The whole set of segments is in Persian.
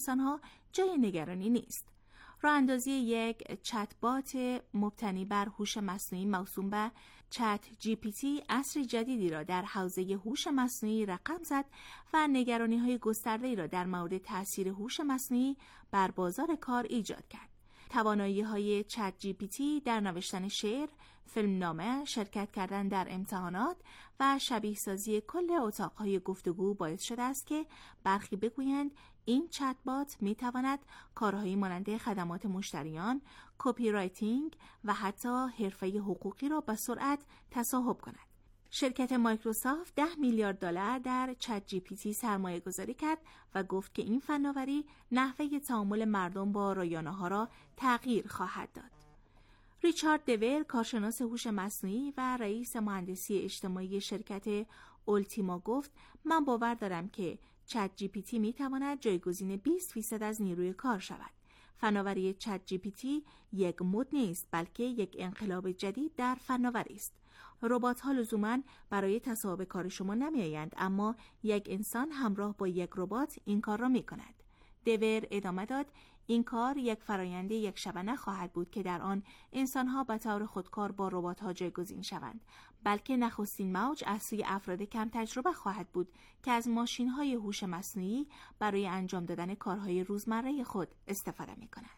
انسان‌ها جای نگرانی نیست. راه اندازی یک چت بات مبتنی بر هوش مصنوعی موسوم به چت جی پی تی عصر جدیدی را در حوزه هوش مصنوعی رقم زد و نگرانی‌های گسترده‌ای را در مورد تأثیر هوش مصنوعی بر بازار کار ایجاد کرد. توانایی‌های چت جی پی تی در نوشتن شعر، فیلمنامه، شرکت کردن در امتحانات و شبیه سازی کل اتاق‌های گفتگو باعث شده است که برخی بگویند این چت بات می‌تواند کارهایی مانند خدمات مشتریان، کپی رایتینگ و حتی حرفه حقوقی را به سرعت تصاحب کند. شرکت مایکروسافت $10 میلیارد در چت جی پی تی سرمایه گذاری کرد و گفت که این فناوری نحوه تعامل مردم با رایانه‌ها را تغییر خواهد داد. ریچارد دور، کارشناس هوش مصنوعی و رئیس مهندسی اجتماعی شرکت اولتیما گفت: من باور دارم که چت جی پی تی می‌تواند جایگزین 20% از نیروی کار شود. فناوری چت جی پی تی یک مد نیست، بلکه یک انقلاب جدید در فناوری است. ربات‌ها لزوماً برای تصاحب کار شما نمی‌آیند، اما یک انسان همراه با یک ربات این کار را می‌کند. دور ادامه داد: این کار یک فرآیند یک شبه نخواهد بود که در آن انسان‌ها به طور خودکار با ربات‌ها جایگزین شوند، بلکه نخستین موج از سوی افراد کم تجربه خواهد بود که از ماشین‌های هوش مصنوعی برای انجام دادن کارهای روزمره خود استفاده می‌کنند.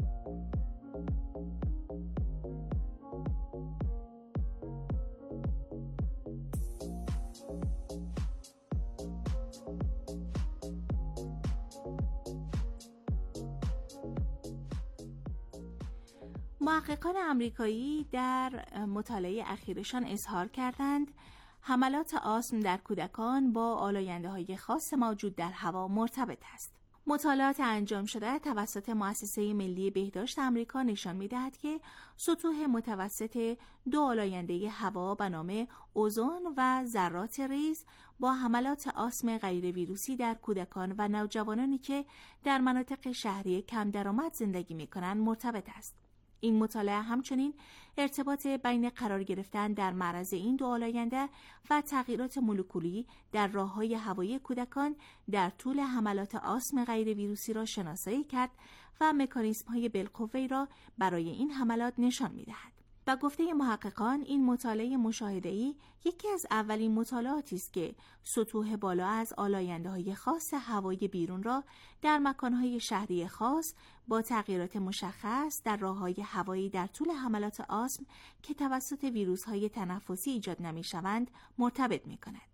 محققان آمریکایی در مطالعه اخیرشان اظهار کردند حملات آسم در کودکان با آلاینده‌های خاص موجود در هوا مرتبط است. مطالعات انجام شده توسط مؤسسه ملی بهداشت آمریکا نشان می‌دهد که سطوح متوسط دو آلاینده هوا به نام اوزون و ذرات ریز با حملات آسم غیر ویروسی در کودکان و نوجوانانی که در مناطق شهری کم درآمد زندگی می‌کنند مرتبط است. این مطالعه همچنین ارتباط بین قرار گرفتن در معرض این دو آلاینده و تغییرات مولکولی در راه‌های هوایی کودکان در طول حملات آسم غیر ویروسی را شناسایی کرد و مکانیزم‌های بالقوه‌ای را برای این حملات نشان می‌دهد. و گفته محققان این مطالعه مشاهده‌ای یکی از اولین مطالعاتی است که سطوح بالا از آلاینده‌های خاص هوای بیرون را در مکان‌های شهری خاص با تغییرات مشخص در راه‌های هوایی در طول حملات آسم که توسط ویروس‌های تنفسی ایجاد نمی‌شوند مرتبط می‌کند.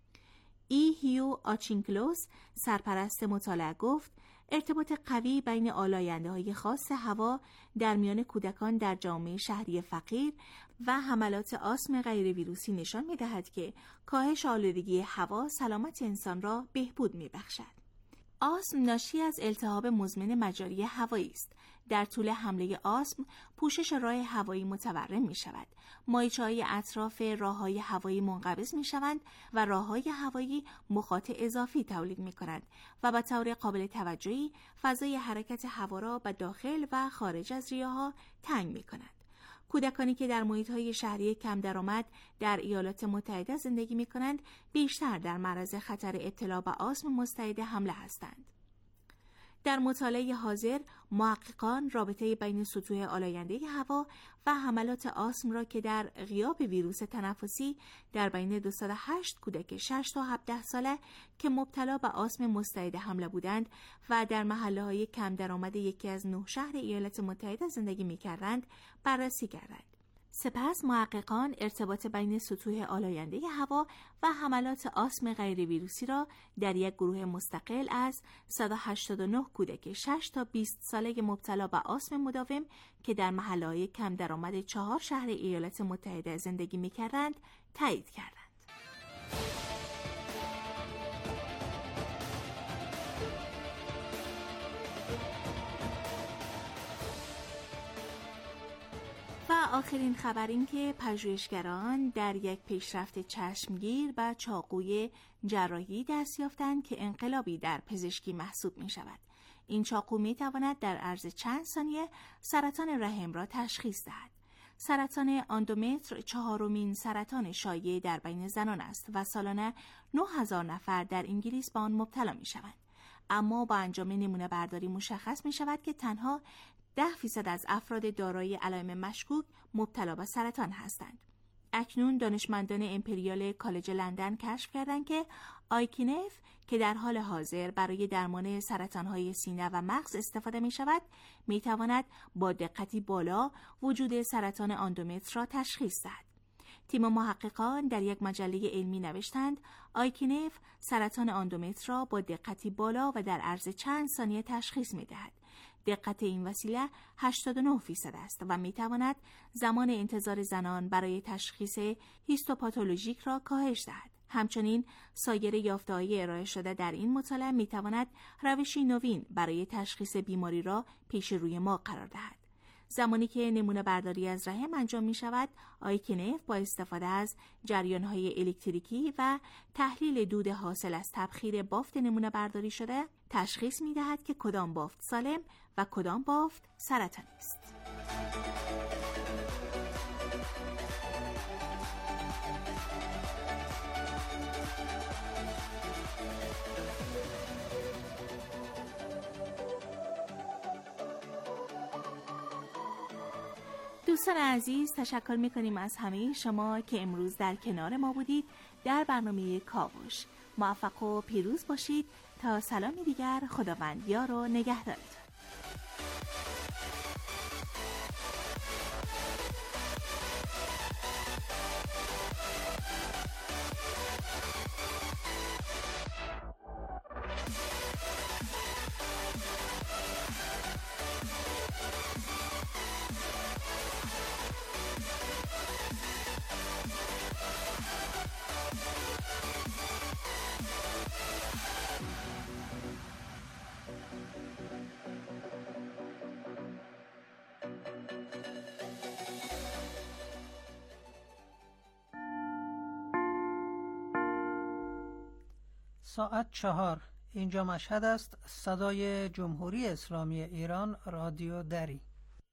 هیو آچینکلوس، سرپرست مطالعه، گفت ارتباط قوی بین آلاینده‌های خاص هوا در میان کودکان در جامعه شهری فقیر و حملات آسم غیر ویروسی نشان می‌دهد که کاهش آلودگی هوا سلامت انسان را بهبود می‌بخشد. آسم ناشی از التهاب مزمن مجاری هوایی است. در طول حمله آسم پوشش راه هوایی متورم می شود. مایچه‌های اطراف راه‌های هوایی منقبض می شوند و راه‌های هوایی مخاط اضافی تولید می کنند و به طور قابل توجهی فضای حرکت هوا را به داخل و خارج از ریه‌ها تنگ می کنند. کودکانی که در محیط‌های شهری کم درآمد در ایالات متحده زندگی می‌کنند بیشتر در معرض خطر ابتلا به آسم مستعد حمله هستند. در مطالعه حاضر محققان رابطه بین سطوح آلاینده هوا و حملات آسم را که در غیاب ویروس تنفسی در بین 208 کودک 6 تا 17 ساله که مبتلا به آسم مستعد حمله بودند و در محله‌های کم درآمد یکی از 9 شهر ایالات متحده زندگی می‌کردند بررسی کردند. سپس محققان ارتباط بین سطوح آلاینده هوا و حملات آسم غیر ویروسی را در یک گروه مستقل از 189 کودک 6 تا 20 ساله مبتلا به آسم مداوم که در محله‌های کم درآمد 4 شهر ایالات متحده زندگی می‌کردند تایید کردند. و آخرین خبر این که پژوهشگران در یک پیشرفت چشمگیر و چاقوی جراحی دست یافتند که انقلابی در پزشکی محسوب می شود. این چاقو می تواند در عرض چند ثانیه سرطان رحم را تشخیص دهد. سرطان اندومتر 4مین سرطان شایع در بین زنان است و سالانه 9000 نفر در انگلیس به آن مبتلا می شوند. اما با انجام نمونه برداری مشخص می شود که تنها 10% از افراد دارای علائم مشکوک مبتلا به سرطان هستند. اکنون دانشمندان امپریال کالج لندن کشف کردند که آیکینف که در حال حاضر برای درمان سرطان‌های سینه و مغز استفاده می‌شود، می‌تواند با دقتی بالا وجود سرطان اندومتر را تشخیص دهد. تیم محققان در یک مجله علمی نوشتند آیکینف سرطان اندومتر را با دقتی بالا و در عرض چند ثانیه تشخیص می‌دهد. دقت این وسیله 89% است و می‌تواند زمان انتظار زنان برای تشخیص هیستوپاتولوژیک را کاهش دهد. همچنین سایر یافته‌های ارائه شده در این مطالعه می‌تواند روشی نوین برای تشخیص بیماری را پیش روی ما قرار دهد. زمانی که نمونه برداری از رحم انجام می شود، آیکینف با استفاده از جریان‌های الکتریکی و تحلیل دود حاصل از تبخیر بافت نمونه برداری شده تشخیص می دهد که کدام بافت سالم و کدام بافت سرطانی است. دوستان عزیز، تشکر می‌کنیم از همه شما که امروز در کنار ما بودید در برنامه کاوش. موفق و پیروز باشید. تا سلامی دیگر، خداوند یار و نگهدارتون. ساعت 4. اینجا مشهد است. صدای جمهوری اسلامی ایران، رادیو دری.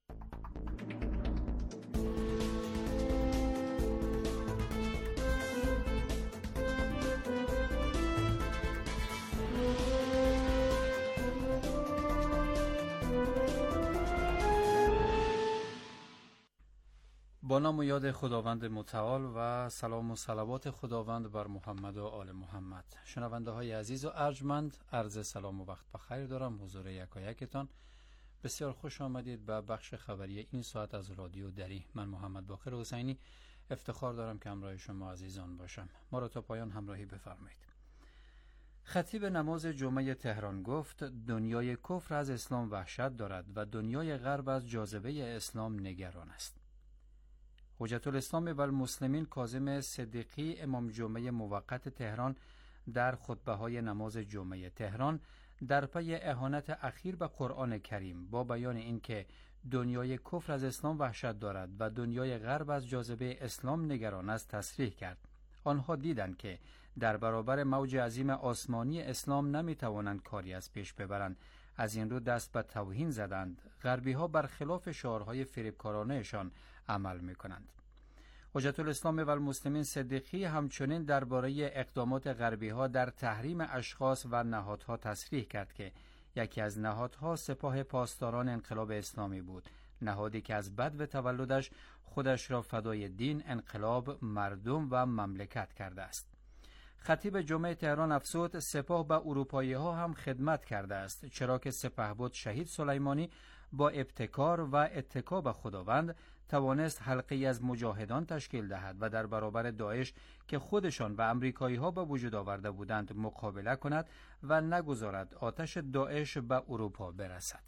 با نام و یاد خداوند متعال و سلام و صلوات خداوند بر محمد و آل محمد. شنونده های عزیز و ارجمند، عرض سلام و وقت بخیر دارم حضور یکایکتان. بسیار خوش آمدید به بخش خبری این ساعت از رادیو دری. من محمد باقر حسینی افتخار دارم که همراه شما عزیزان باشم. ما را تا پایان همراهی بفرمایید. خطیب نماز جمعه تهران گفت دنیای کفر از اسلام وحشت دارد و دنیای غرب از جاذبه اسلام نگران است. حجت الاسلام و المسلمین کاظم صدیقی امام جمعه موقت تهران در خطبه‌های نماز جمعه تهران در پی اهانت اخیر به قرآن کریم با بیان اینکه دنیای کفر از اسلام وحشت دارد و دنیای غرب از جاذبه اسلام نگران است تصریح کرد. آنها دیدند که در برابر موج عظیم آسمانی اسلام نمی‌توانند کاری از پیش ببرند. از این رو دست به توهین زدند. غربی‌ها برخلاف شعارهای فریبکارانه‌شان عمل می‌کنند. حجت الاسلام و المسلمین صدیقی همچنین درباره اقدامات غربی‌ها در تحریم اشخاص و نهادها تصریح کرد که یکی از نهادها سپاه پاسداران انقلاب اسلامی بود، نهادی که از بدو تولدش خودش را فدای دین، انقلاب، مردم و مملکت کرده است. خطیب جمعه تهران افزود سپاه به اروپایی‌ها هم خدمت کرده است، چرا که سپهبد شهید سلیمانی با ابتکار و اتکا به خداوند توانست حلقه‌ای از مجاهدان تشکیل دهد و در برابر داعش که خودشان و امریکایی‌ها به وجود آورده بودند مقابله کند و نگذارد آتش داعش به اروپا برسد.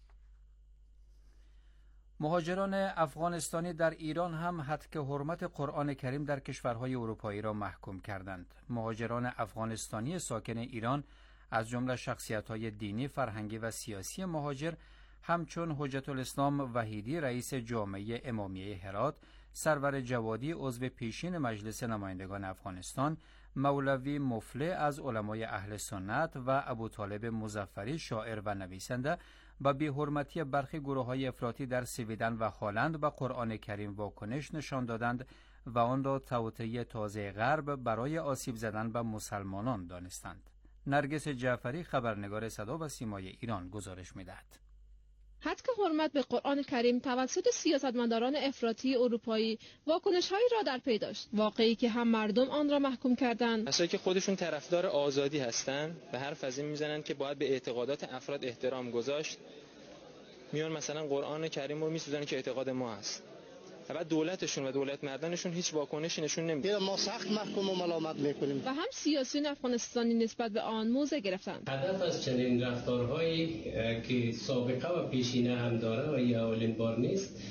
مهاجران افغانستانی در ایران هم حد که حرمت قرآن کریم در کشورهای اروپایی را محکوم کردند. مهاجران افغانستانی ساکن ایران از جمله شخصیت‌های دینی، فرهنگی و سیاسی مهاجر همچون حجت الاسلام وحیدی رئیس جامعه امامیه هرات، سرور جوادی عضو پیشین مجلس نمایندگان افغانستان، مولوی مفلح از علمای اهل سنت و ابوطالب مظفری شاعر و نویسنده با بی‌حرمتی برخی گروه‌های افراطی در سویدن و هلند به قرآن کریم واکنش نشان دادند و آن را توطئه تازه غرب برای آسیب زدن به مسلمانان دانستند. نرگس جعفری خبرنگار صدا و سیمای ایران گزارش می‌دهد. هتک حرمت به قرآن کریم توسط سیاستمداران افراطی اروپایی واکنش‌هایی را در پی داشت، واقعی که هم مردم آن را محکوم کردند، کسایی که خودشون طرفدار آزادی هستند به حرف از این میزنن که باید به اعتقادات افراد احترام گذاشت، میان مثلا قرآن کریم رو میسوزن که اعتقاد ما هست و بعد دولتشون و دولت مردانشون هیچ واکنشی نشون نمیده. ما سخت محکوم و ملامت میکنیم و هم سیاسیون افغانستانی نسبت به آن موضع گرفتند. هدف از چنین رفتارهایی که سابقه و پیشینه هم داره و این اولین بار نیست،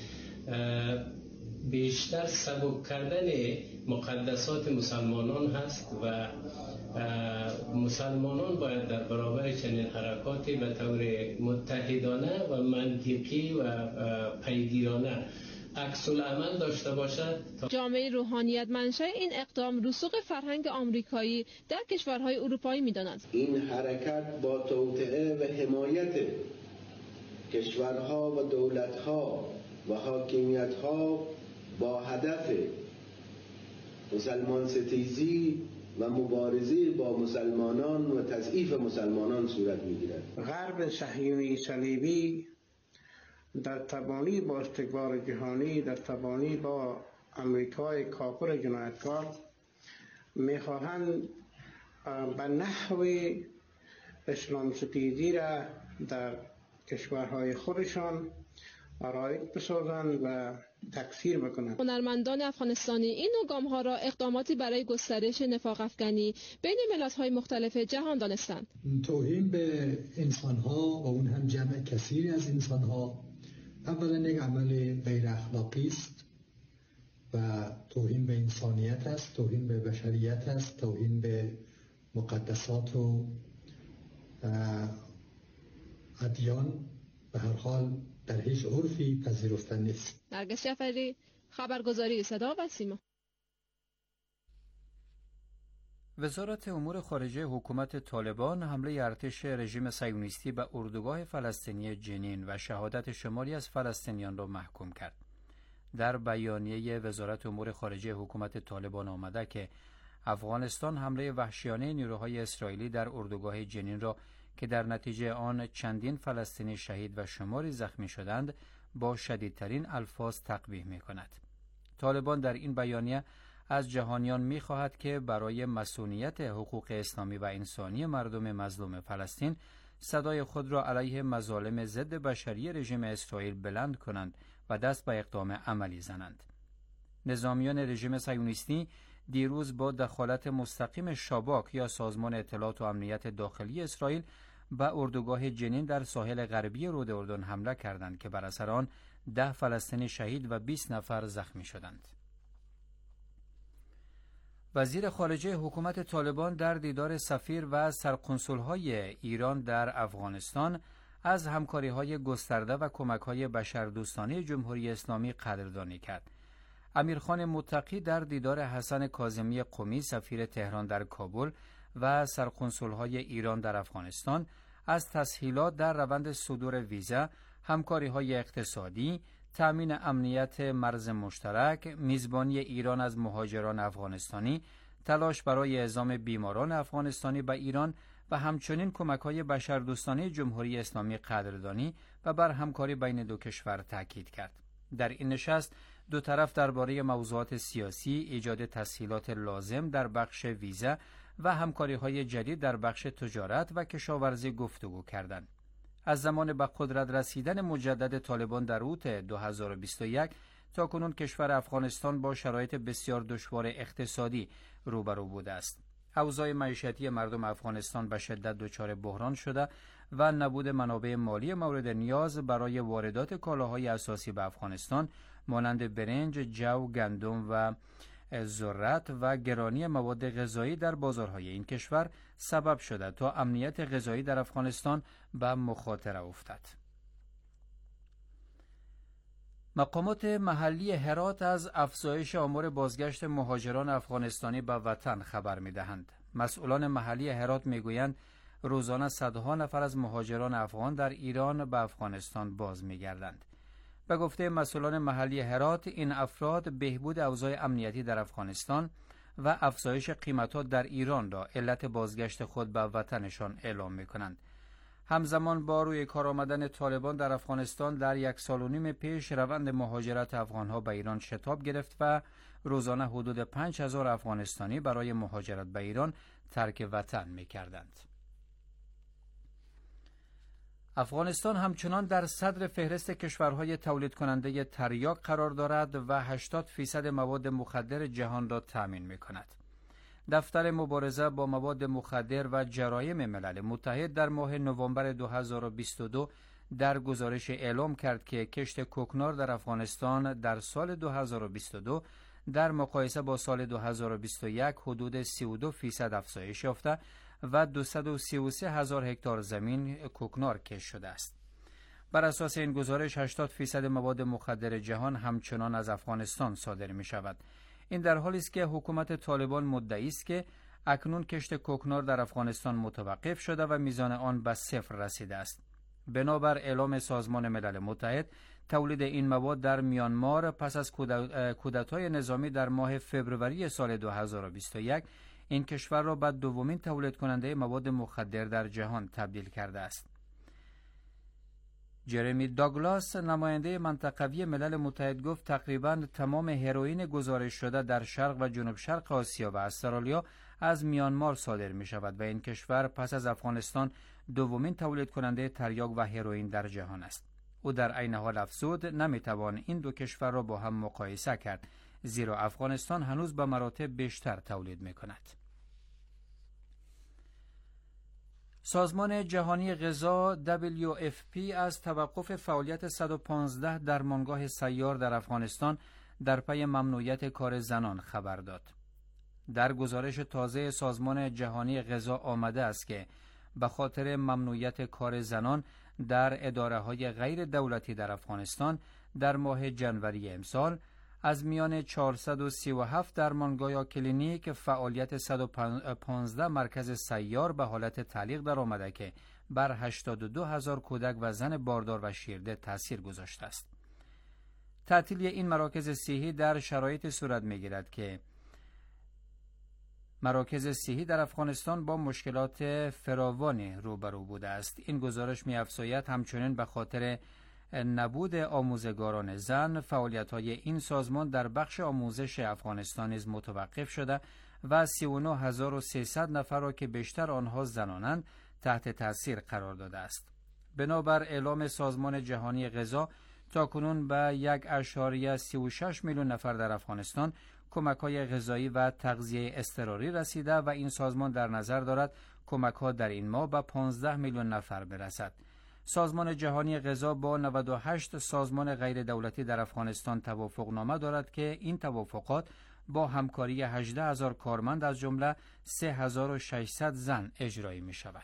بیشتر سبک کردن مقدسات مسلمانان هست و مسلمانان باید در برابر چنین حرکاتی به طور متحدانه و منطقی و پیگیرانه عکس العمل داشته باشد. جامعه روحانیت منشأ این اقدام رسوخ فرهنگ آمریکایی در کشورهای اروپایی می‌داند. این حرکت با توطئه و حمایت کشورها و دولت‌ها و حاکمیت‌ها با هدف مسلمان ستیزی و مبارزه با مسلمانان و تضعیف مسلمانان صورت می‌گیرد. غرب صهیونی صلیبی در تبانی با استکبار جهانی، در تبانی با امریکای کافر جنایتکار میخواهند به نحو اسلام ستیزی را در کشورهای خودشان رایج بسازند و تکثیر بکنند. هنرمندان افغانستانی این نوع گام‌ها را اقداماتی برای گسترش نفاق افکنی بین ملت‌های مختلف جهان دانستند. توهین به انسان‌ها و اون هم جمع کثیری از انسان‌ها اولا یک عمل غیر اخلاقی است و توهین به انسانیت است، توهین به بشریت است، توهین به مقدسات و ادیان به هر حال در هیچ عرفی پذیرفتنی نیست. نرگس جعفری، خبرگزاری صدا و سیما. وزارت امور خارجه حکومت طالبان حمله ارتش رژیم صهیونیستی به اردوگاه فلسطینی جنین و شهادت شماری از فلسطینیان را محکوم کرد. در بیانیه وزارت امور خارجه حکومت طالبان آمده که افغانستان حمله وحشیانه نیروهای اسرائیلی در اردوگاه جنین را که در نتیجه آن چندین فلسطینی شهید و شماری زخمی شدند با شدیدترین الفاظ تقبیح می‌کند. طالبان در این بیانیه از جهانیان می‌خواهد که برای مصونیت حقوق اسلامی و انسانی مردم مظلوم فلسطین صدای خود را علیه مظالم ضد بشری رژیم اسرائیل بلند کنند و دست به اقدام عملی زنند. نظامیان رژیم صهیونیستی دیروز با دخالت مستقیم شاباک یا سازمان اطلاعات و امنیت داخلی اسرائیل به اردوگاه جنین در ساحل غربی رود اردن حمله کردند که بر اثر آن 10 فلسطینی شهید و 20 نفر زخمی شدند. وزیر خارجه حکومت طالبان در دیدار سفیر و سرقنسول‌های ایران در افغانستان از همکاری‌های گسترده و کمک‌های بشردوستانه جمهوری اسلامی قدردانی کرد. امیرخان متقی در دیدار حسن کاظمی قمی سفیر تهران در کابل و سرقنسول‌های ایران در افغانستان از تسهیلات در روند صدور ویزا، همکاری‌های اقتصادی، تأمین امنیت مرز مشترک، میزبانی ایران از مهاجران افغانستانی، تلاش برای اعزام بیماران افغانستانی به ایران و همچنین کمک‌های بشردوستانه جمهوری اسلامی قدردانی و بر همکاری بین دو کشور تاکید کرد. در این نشست دو طرف درباره موضوعات سیاسی، ایجاد تسهیلات لازم در بخش ویزا و همکاری‌های جدید در بخش تجارت و کشاورزی گفتگو کردند. از زمان به قدرت رسیدن مجدد طالبان در اوت 2021 تا کنون کشور افغانستان با شرایط بسیار دشوار اقتصادی روبرو بوده است. اوضاع معیشتی مردم افغانستان به شدت دچار بحران شده و نبود منابع مالی مورد نیاز برای واردات کالاهای اساسی به افغانستان مانند برنج، جو، گندم و ذرت و گرانی مواد غذایی در بازارهای این کشور سبب شده تا امنیت غذایی در افغانستان به مخاطره افتد. مقامات محلی هرات از افزایش آمار بازگشت مهاجران افغانستانی به وطن خبر می‌دهند. مسئولان محلی هرات می‌گویند روزانه صدها نفر از مهاجران افغان در ایران به افغانستان باز می‌گردند. به گفته مسئولان محلی هرات، این افراد بهبود اوضاع امنیتی در افغانستان و افزایش قیمت‌ها در ایران را علت بازگشت خود به وطنشان اعلام می‌کنند. همزمان با روی کار آمدن طالبان در افغانستان در 1 سال و نیم پیش روند مهاجرت افغان‌ها به ایران شتاب گرفت و روزانه حدود 5000 افغانستانی برای مهاجرت به ایران ترک وطن می‌کردند. افغانستان همچنان در صدر فهرست کشورهای تولید کننده تریاک قرار دارد و 80% مواد مخدر جهان را تأمین می‌کند. دفتر مبارزه با مواد مخدر و جرایم ملل متحد در ماه نوامبر 2022 در گزارش اعلام کرد که کشت کوکنار در افغانستان در سال 2022 در مقایسه با سال 2021 حدود 32% افزایش یافته و 233,000 هکتار زمین کوکنار کشت شده است. بر اساس این گزارش 80% مواد مخدر جهان همچنان از افغانستان صادر می شود. این در حالی است که حکومت طالبان مدعی است که اکنون کشت کوکنار در افغانستان متوقف شده و میزان آن به 0 رسیده است. بنابر اعلام سازمان ملل متحد، تولید این مواد در میانمار پس از کودتای نظامی در ماه فوریه سال 2021 این کشور را به دومین تولید کننده مواد مخدر در جهان تبدیل کرده است. جرمی داگلاس، نماینده منطقوی ملل متحد، گفت تقریباً تمام هروئین گزارش شده در شرق و جنوب شرق آسیا و استرالیا از میانمار صادر می شود و این کشور پس از افغانستان دومین تولید کننده تریاک و هروئین در جهان است. او در عین حال افزود نمی توان این دو کشور را با هم مقایسه کرد، زیرا افغانستان هنوز به مراتب بیشتر تولید می کند. سازمان جهانی غذا WFP از توقف فعالیت 115 درمانگاه سیار در افغانستان در پی ممنوعیت کار زنان خبر داد. در گزارش تازه سازمان جهانی غذا آمده است که به خاطر ممنوعیت کار زنان در اداره‌های غیر دولتی در افغانستان در ماه ژانویه امسال از میان 437 درمانگاه یا کلینیک فعالیت 115 مرکز سیار به حالت تعلیق در آمده که بر 82,000 کودک و زن باردار و شیرده تاثیر گذاشته است. تعطیلی این مراکز صحی در شرایط صورت می‌گیرد که مراکز صحی در افغانستان با مشکلات فراوانی روبرو بوده است. این گزارش می‌افزاید همچنین به خاطر نبود آموزگاران زن، فعالیت‌های این سازمان در بخش آموزش افغانستان نیز متوقف شده و 39,300 نفر را که بیشتر آنها زنانند تحت تاثیر قرار داده است. بنابر اعلام سازمان جهانی غذا، تاکنون به 1.36 میلیون نفر در افغانستان کمک‌های غذایی و تغذیه اضطراری رسیده و این سازمان در نظر دارد کمک‌ها در این ماه به 15 میلیون نفر برسد. سازمان جهانی غذا با 98 سازمان غیر دولتی در افغانستان توافقنامه دارد که این توافقات با همکاری 18,000 کارمند از جمله 3,600 زن اجرایی می شود.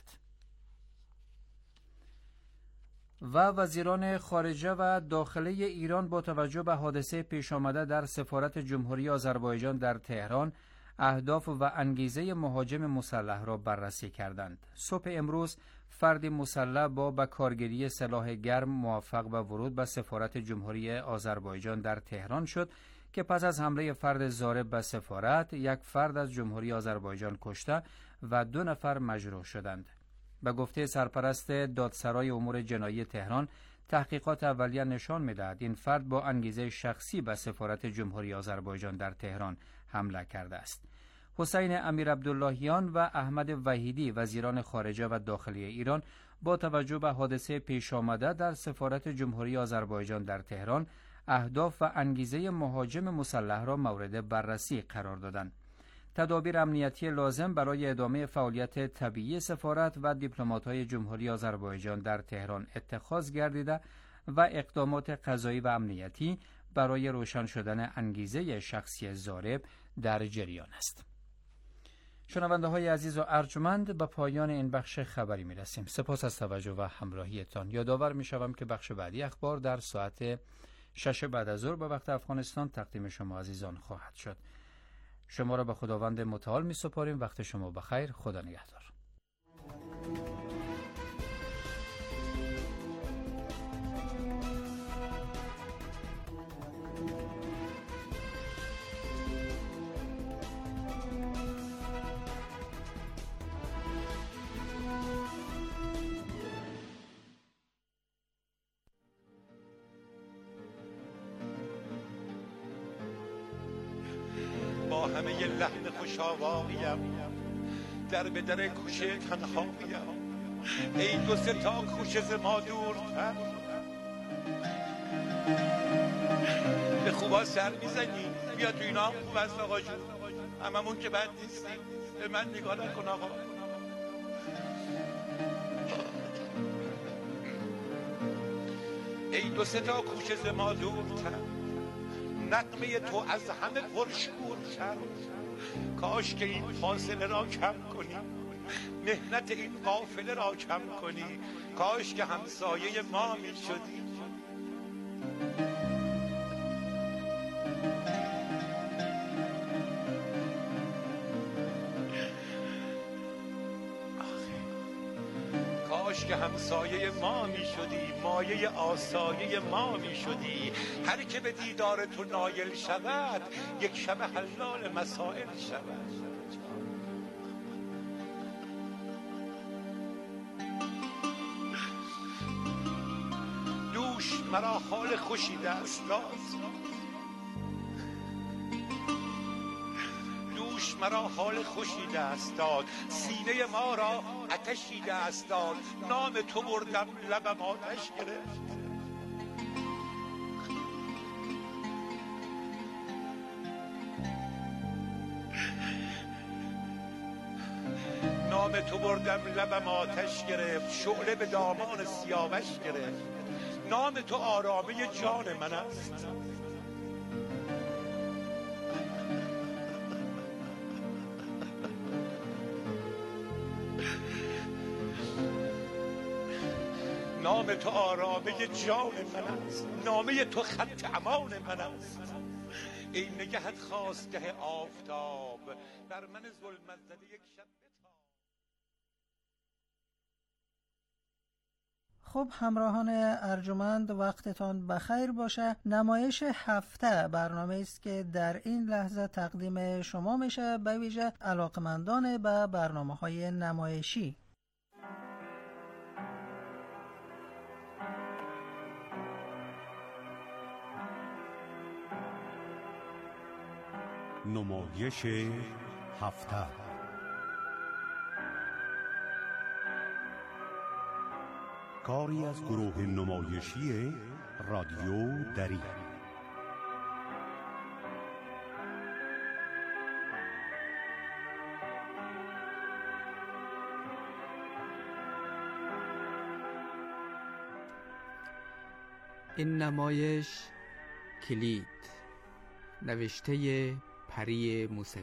و وزیران خارجه و داخلی ایران با توجه به حادثه پیش آمده در سفارت جمهوری آذربایجان در تهران اهداف و انگیزه مهاجم مسلح را بررسی کردند. صبح امروز فردی مسلح با به کارگیری سلاح گرم موفق به ورود به سفارت جمهوری آذربایجان در تهران شد که پس از حمله فرد ضارب به سفارت، یک فرد از جمهوری آذربایجان کشته و 2 نفر مجروح شدند. به گفته سرپرست دادسرای امور جنایی تهران، تحقیقات اولیه نشان می‌دهد این فرد با انگیزه شخصی به سفارت جمهوری آذربایجان در تهران حمله کرده است. حسین امیر عبداللهیان و احمد وحیدی، وزیران خارجه و داخلی ایران، با توجه به حادثه پیش آمده در سفارت جمهوری آذربایجان در تهران اهداف و انگیزه مهاجم مسلح را مورد بررسی قرار دادند. تدابیر امنیتی لازم برای ادامه فعالیت طبیعی سفارت و دیپلمات‌های جمهوری آذربایجان در تهران اتخاذ گردیده و اقدامات قضایی و امنیتی برای روشن شدن انگیزه شخصی ضارب در جریان است. شنونده های عزیز و ارجمند، به پایان این بخش خبری می رسیم. سپاس از توجه و همراهیتان. یادآور می شوم که بخش بعدی اخبار در ساعت 6 بعد از ظهر به وقت افغانستان تقدیم شما عزیزان خواهد شد. شما را به خداوند متعال می سپاریم. وقت شما بخیر. خدا نگهدار. همه ی لحن خوشاواییم، در به در کوچه تنهاییم. ای دو سه تا کوچه ز ما دورتر، به خوبا سر میزنی. بیا تو اینا هم خوب است آقا جون، هممون که بد نیستیم. به من نگاه نکن آقا. ای دو سه تا کوچه ز ما دورتر، نغمه تو از همه پرشورتر. کاش که این فاصله را کم کنی، مهنت این قافله را کم کنی. کاش که همسایه ما می شدی. کاش که همسایه ما می شدی، مایه آسایه ما می شدی. هر که به دیدار تو نایل شود، یک شب حلال مسائل شود. دوش مرا حال خوشی دست داد، دوش مرا حال خوشی دست داد. سینه ما را آتشی دست داد. نام تو بردم لبم آتش گرفت. نام تو بردم لبم آتش گرفت. شعله به دامان سیاوش گرفت. نام تو آرامه جان من است. نام تو آرامه جان من است. نامه تو خط امان من است. ای نگهت خواستگه آفتاب، بر من ظلمت زده یک شب بتاب. خب همراهان ارجمند، وقتتان بخیر باشه. نمایش هفته برنامه است که در این لحظه تقدیم شما میشه، به ویژه علاقمندان به برنامه‌های نمایشی. نمایش هفته. کاری از گروه نمایشی رادیو دری. این نمایش کلید، نوشته پری موسوی.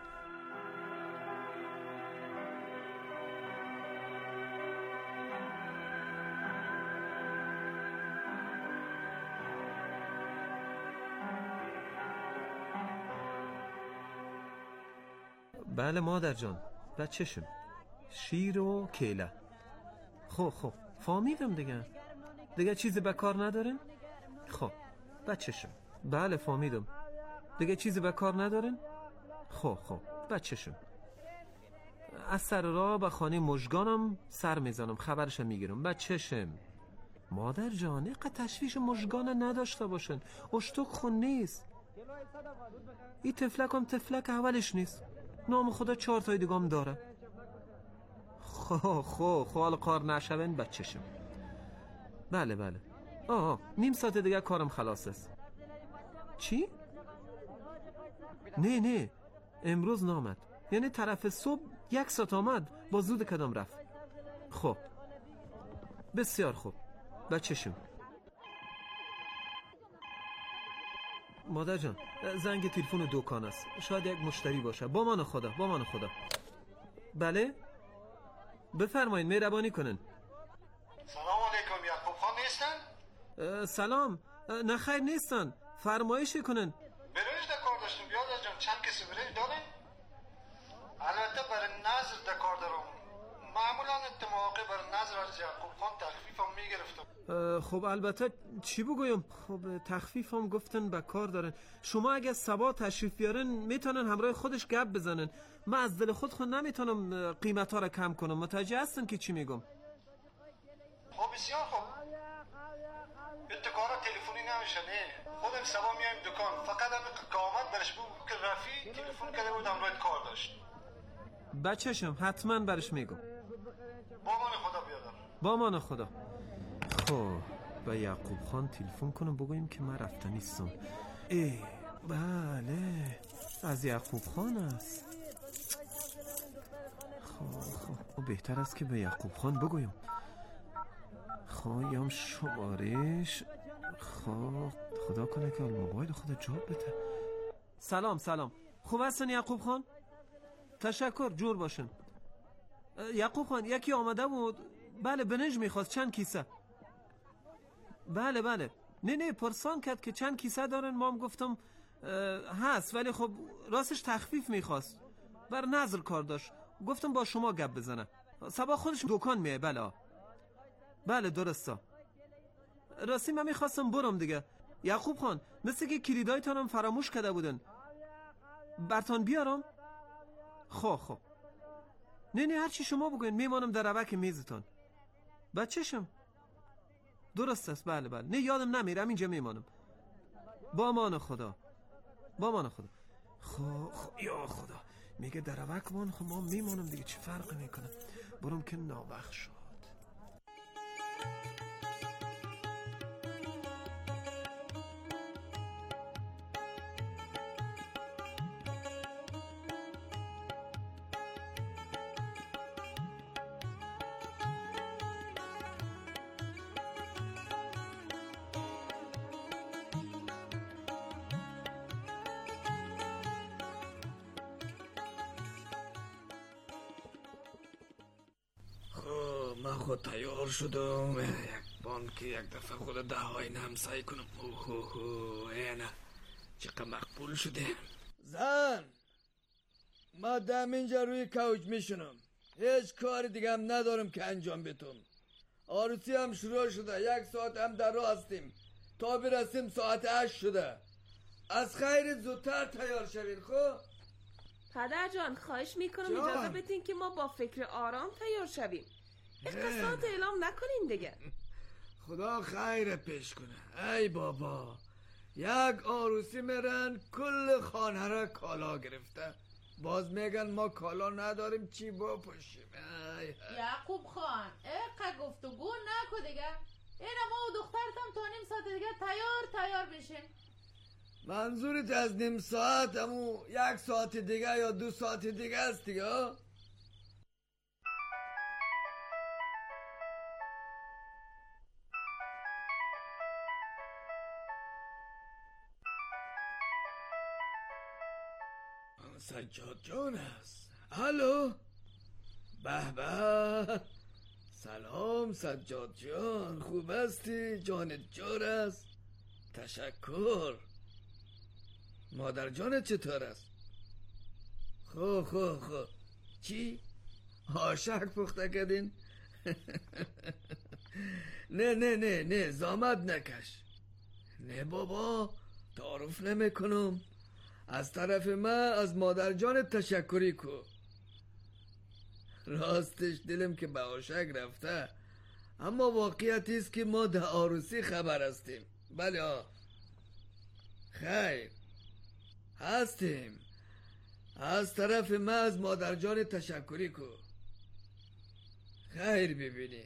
بله مادر جان، بچه‌شم شیر و کیله. خب فهمیدم دیگه چیزی به کار ندارین؟ خب بچه‌شم. بله فهمیدم. دیگه چیزی به کار ندارین؟ خب بچه‌شم. از سر راه به خانه مژگانم سر میزنم، خبرش میگیرم. بچه‌شم. مادر جان اینقدر تشویش مژگان نداشته باشن، اشتوک خون نیست. این تفلک هم تفلک اولش نیست، نام خدا 4 تای دیگه هم داره. خب حال کار نشون بچه‌شم. بله نیم ساعت دیگه کارم خلاص است. چی؟ نه امروز نامد، یعنی طرف صبح 1 ساعت آمد، با زود کدام رفت. خب بسیار خوب بچه‌شم. مادر جان زنگ تلفن دکان است، شاید یک مشتری باشه. با من خدا. بله بفرمایید، مهربانی کنن. سلام علیکم، یعقوب خان نیستن؟ سلام. نه خیر نیستن، فرمایشی کنن. برنج دکار داشتم بیادر جان، چند کسی برنج دارین؟ البته برای نظر دکار دارم. معمولا اتماقی برای نظر از یعقوب خان تخفیفم میگرفتم. خب البته چی بگویم؟ خب تخفیفم گفتن به کار دارن. شما اگه صبح تشریف بیارن میتونن همراه خودش گپ بزنن. من از دل خود نمیتونم قیمت ها را کم کنم. متوجه هستن که چی میگم؟ خب بسیار خوب. اتکارا تلفنی نمیشه. نه خودم سبا میایم دکان، فقط هم که آمد برش بگو که رفی تلفن کرده بودم روی کار داشت. بچه‌شم حتما برش میگم. با امان خدا بیادر. با امان خدا. خب به یعقوب خان تلفن کنم بگویم که من رفته نیستم. بله از یعقوب خان است. خب بهتر است که به یعقوب خان بگویم. خواهیم شمارش. خب خدا کنه که الموبایل خود جواب بده. سلام خوب هستن یعقوب خان؟ تشکر جور باشن. یعقوب خان یکی آمده بود. بله بنج میخواست چند کیسه. بله نه پرسان کرد که چند کیسه دارن. ما هم گفتم هست ولی خب راستش تخفیف میخواست، بر نظر کار داشت. گفتم با شما گپ بزنه. صبح خودش دکان میه. بله درسته. راستی من میخواستم برم دیگه. یعقوب خان مثل که کلیدایتان هم فراموش کرده بودن. برتان بیارم؟ خب نه هرچی شما بگوین میمانم در روک میزتان. بچه‌شم درست است. بله نه یادم نمیرم اینجا میمانم. با امان خدا. خب یا خدا میگه در روک مان. خب ما میمانم دیگه چه فرق میکنه. برم که نابخ شد. من خود تیار شدم. یک بانک یک دفعه خود دههای نم سعی کنم. نه چقدر مقبول شده. زن ما دم اینجا روی کوچ میشنم. هیچ کار دیگه هم ندارم که انجام بدم. عروسی هم شروع شده. 1 ساعت هم در راه هستیم تا برسیم ساعت 8 شده. از خیر زودتر تیار شوین. خب پدر جان خواهش میکنم اجازه بدین که ما با فکر آرام تیار شویم. اقتصاد اعلام نکنین دیگه. خدا خیر پیش کنه. ای بابا یک عروسی میرن کل خانه را کالا گرفته. باز میگن ما کالا نداریم چی بپوشیم. یعقوب خان اقا گفتگو نکو دیگه. اینا ما و دخترتم تا نیم ساعت دیگه تیار بشیم. منظورت از نیم ساعت همون 1 ساعت دیگه یا 2 ساعت دیگه است دیگه؟ سجاد جان است. الو به سلام سجاد جان، خوب هستی؟ جانت جور است؟ تشکر. مادر جانت چطور است؟ خب چی؟ آشک پخته کردین؟ نه زامد نکش. نه بابا تعارف نمی کنم. از طرف من از مادر جانت تشکری کو. راستش دلم که به آشک رفته، اما واقعیت است که ما در عروسی خبر هستیم. بله خیر هستیم. از طرف من از مادر جان تشکری کو. خیر ببینی.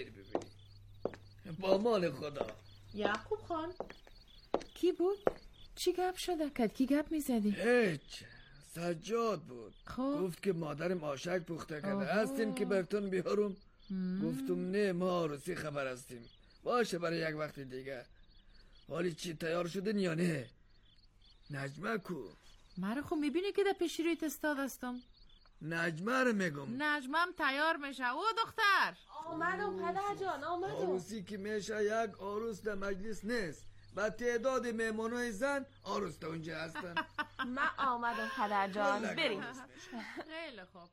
با مال خدا. یعقوب خان کی بود؟ چی گپ شده؟ کی گپ میزدی؟ هیچ، سجاد بود. گفت که مادرم آشک پخته کرده هستیم که براتون بیارم. گفتم نه ما عروسی خبر هستیم. باشه برای یک وقت دیگه. حالی چی تیار شدن یا نه؟ نجمه کو؟ مرا خب میبینی که در پیش روی تستاد هستم. نجمه رو میگم. نجمم تیار میشه. او دختر آمدم پدر جان آمدم. عروسی که میشه یک عروس در مجلس نیست. با تعداد مهمانای زن عروس در اونجا هستن. من آمدم پدر جان بریم. خیلی خوب.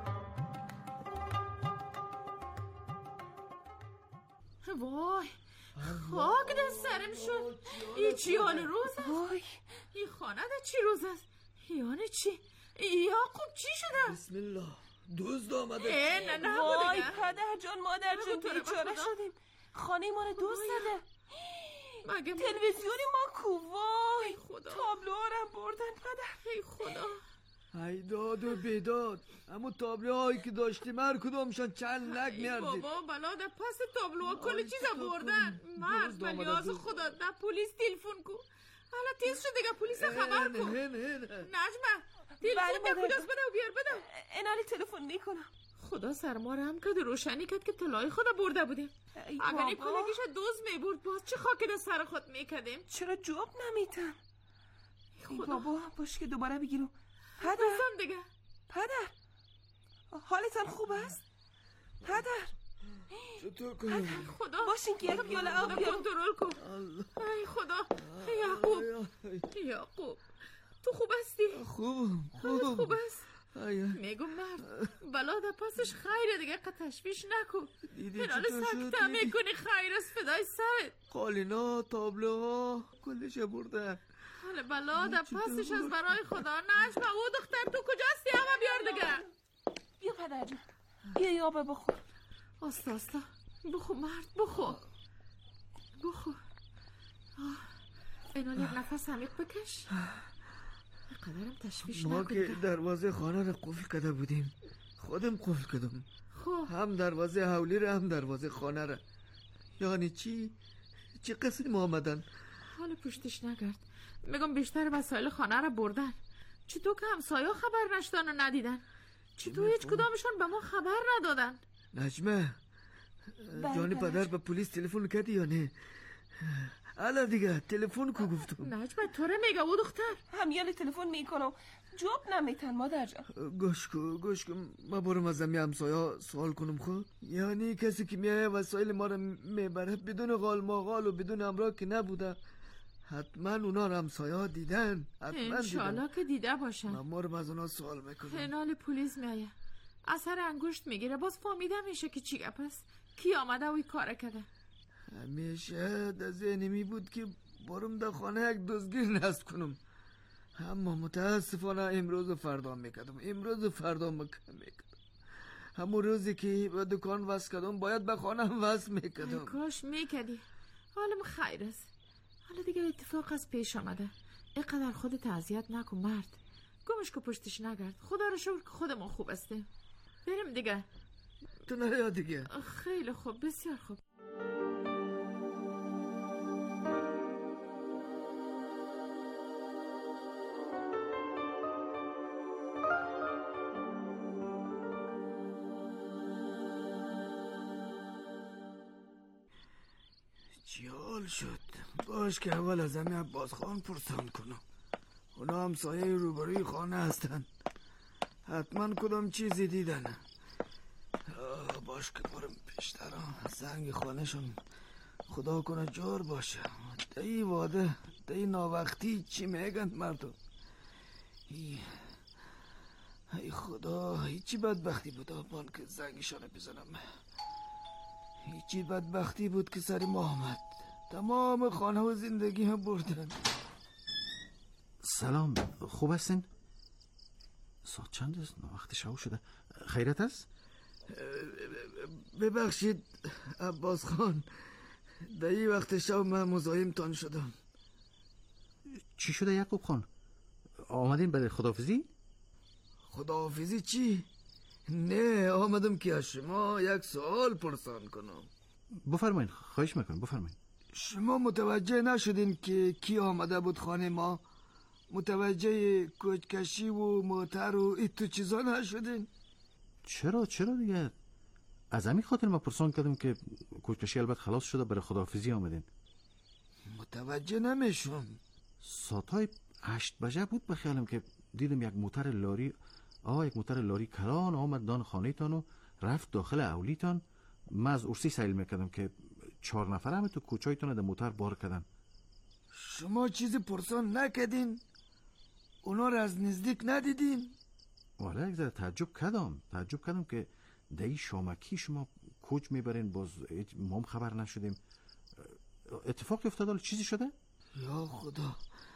وای خاک در سرم شد. ای چی حال روز است؟ ای خانه در چی روز است؟ یعنی چی؟ یعقوب چی شده؟ بسم الله دزد آمده. نه وای پدر جان مادر جان بیچاره شدیم. خانه ما رو دزد زده. مگه تلویزیونی ما کو؟ وای تابلوها رو بردن پدر. ای خدا. ای داد و بیداد. اما تابلوهایی که داشتیم هر کدومشان چند لک میاردید. بابا بلا در پس تابلوها کل چیز بردن. مرد ملیاز خدا در پلیس تلفن کو. حالا تیز شد دیگه پلیس خبر کو. نجمه تلفن در کجاست؟ بده و بیار بده. اینالی تلفن میکنم. خدا سرما رو هم کرد روشنی کرد که طلای خدا برده بودیم. اگر این کلگیش دوز میبرد باز چه خاکی در سر خود میکردیم؟ چرا جواب نمیتن؟ بابا باش که دوباره بگیرم. پدر دیگه. پدر حالتان خوب است؟ پدر چطور کنم؟ خدا باشین که یک پیاله آب بیارم. کنترل کن. ای خدا. یعقوب تو خوب هستی؟ خوب است. میگم مرد بلا در پسش خیره دیگه قد تشویش نکن. ایناله سکته میکنی خیر است فدای سرت. قالینا تابلوها کلش برده. حالا بلا در پسش از برای خدا نجمه او دختر تو کجاستی؟ همه بیار دیگه. بیا پدر جان بیا یابه بخور. آستا بخور مرد بخور. ایناله یک نفس عمیق بکش. قدرم تشویش ما نکن. که دروازه خانه رو قفل کرده بودیم. خودم قفل کردم. هم دروازه حولی رو هم دروازه خانه رو. یعنی چی قسم آمدن؟ حالا پشتش نگرد. میگم بیشتر وسایل خانه رو بردن. چطور که همسایه خبر نشدن و ندیدن؟ چطور هیچ کدامشون به ما خبر ندادن؟ نجمه جان پدر به پلیس تلفن کردی یا نه؟ حالا دیگه تلفن کو گفتم. نجمه تو رو میگه او دختر. همیالی تلفن میکنم جواب نمیتن مادر جان. گوش کن ما برم از همسایه سوال کنم. خب یعنی کسی که میایه وسایل ما رو میبره بدون قال و بدون امراه که نبوده، حتما اونا رو همسایه دیدن. انشالله که دیده باشن. ما رو از اونا سوال میکنم. اینال پلیس میایه اثر انگشت میگیره باز فهمیده میشه که چی گپ است. کی آمده و این کار کرده؟ همیشه در ذهنی می بود که برم در خانه یک دزدگیر نصب کنم، اما متاسفانه امروز و فردا میکردم. همون روزی که به دکان وصل کردم باید به خانه هم وصل میکردم. کاش میکردی. حالم خیر است. حالا دیگه اتفاق از پیش آمده. اینقدر خودت اذیت نکن مرد. گمش که پشتش نگرد. خدا رو شکر که خودمون خوب هستیم. بریم دیگه. تو نریا دیگه. خیلی خوب بسیار خوب. چی حال شد؟ باش که اول از همه عباس خان پرسان کنم. اونا همسایه روبروی خانه هستن، حتما کدام چیزی دیدن. باش که برم پیشتر زنگ خانهشون خدا کنه جور باشه. دی واده دی ناوقتی چی میگن مردم؟ ای خدا هیچی بدبختی بود آبان که زنگشانه بزنم. هیچی بدبختی بود که سر ما آمد. تمام خانه و زندگی هم بردن. سلام خوب هستین؟ ساعت چند است؟ وقت شب شده. خیرت است؟ ببخشید عباس خان، در این وقت شب من مزاحمتان شدم. چی شده یعقوب خان؟ آمدین برای خداحافظی؟ خداحافظی چی؟ نه آمدم که از شما یک سوال پرسان کنم. بفرمایید خواهش میکنم بفرمایید. شما متوجه نشدین که کی آمده بود خانه ما؟ متوجه کوچکشی و موتر و ایتو چیزا نشدین؟ چرا دیگه از همین خاطر ما پرسان کردم که کوچکشی البته خلاص شده برای خداحافظی آمدین. متوجه نمیشم. ساعتهای 8 بجه بود به خیالم که دیدم یک موتر لاری کلان آمد دان خانه تان و رفت داخل اولیتان. من از ارسی سیل میکردم که 4 نفر همه تو کوچای تان در موتر بار کردن. شما چیزی پرسان نکردین؟ اونا رو از نزدیک ندیدین؟ والا یک ذره تعجب کردم که دایی شامکی شما کوچ میبرین باز مام خبر نشدیم. اتفاقی افتاده؟ چیزی شده؟ یا خدا،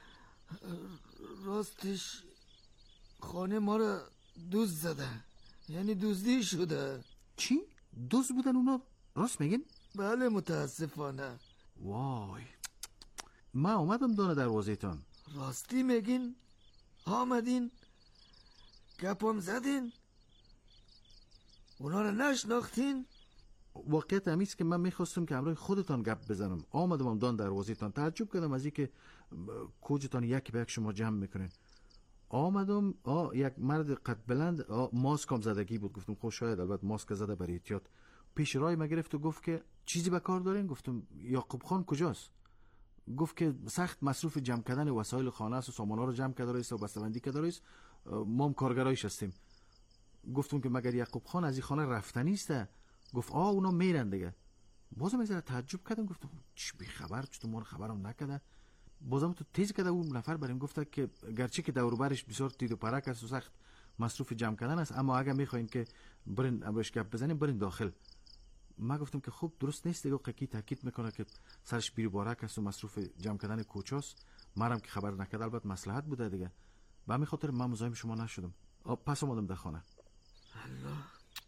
راستش خانه ما رو دزد زده، یعنی دزدی شده. چی؟ دزد بودن اونا؟ راست میگین؟ بله متاسفانه. وای، من اومدم دانه دروازه تان. راستی میگین؟ آمدین گپم زدین؟ اونا رو نشناختین؟ واقعیت همیست که من میخواستم که همراه خودتان گپ بزنم. آمدم دان دروازه تان. تعجب کردم از اینکه کوجتان یک به یک شما جمع میکنین. آمدم یک مرد قد بلند ماسکم زدگی بود. گفتم خب شاید البته ماسک زده برای احتیاط. پیش رای ما گرفت و گفت که چیزی به کار دارین؟ گفتم یعقوب خان کجاست؟ گفت که سخت مصروف جمع کردن وسایل خانه است و سامان‌ها رو جمع کرده است و بسته‌بندی کرده است. ما هم کارگرایش هستیم. گفتم که مگر یعقوب خان از این خانه رفتنی است؟ گفت اونا میرن دیگه. بازم از تعجب کردم. گفتم چی بی خبر، چطور ما رو خبرم نکرده؟ بازم تو تیز کرده اون نفر بریم گفت که گرچه که دور و برش بسیار تید و پرک است و سخت مصروف جمع کردن است، اما اگر میخواین که برین امروز گپ بزنیم برین داخل. ما گفتم که خوب درست نیست دیگه. قکی تاکید میکنه که سرش بیر بارک است و مصروف جمع کردن کوچاست. مرم که خبر نکرد البته مصلحت بوده دیگه. به همین خاطر من مزاحم شما نشدم. پس اومدم در خانه. الله،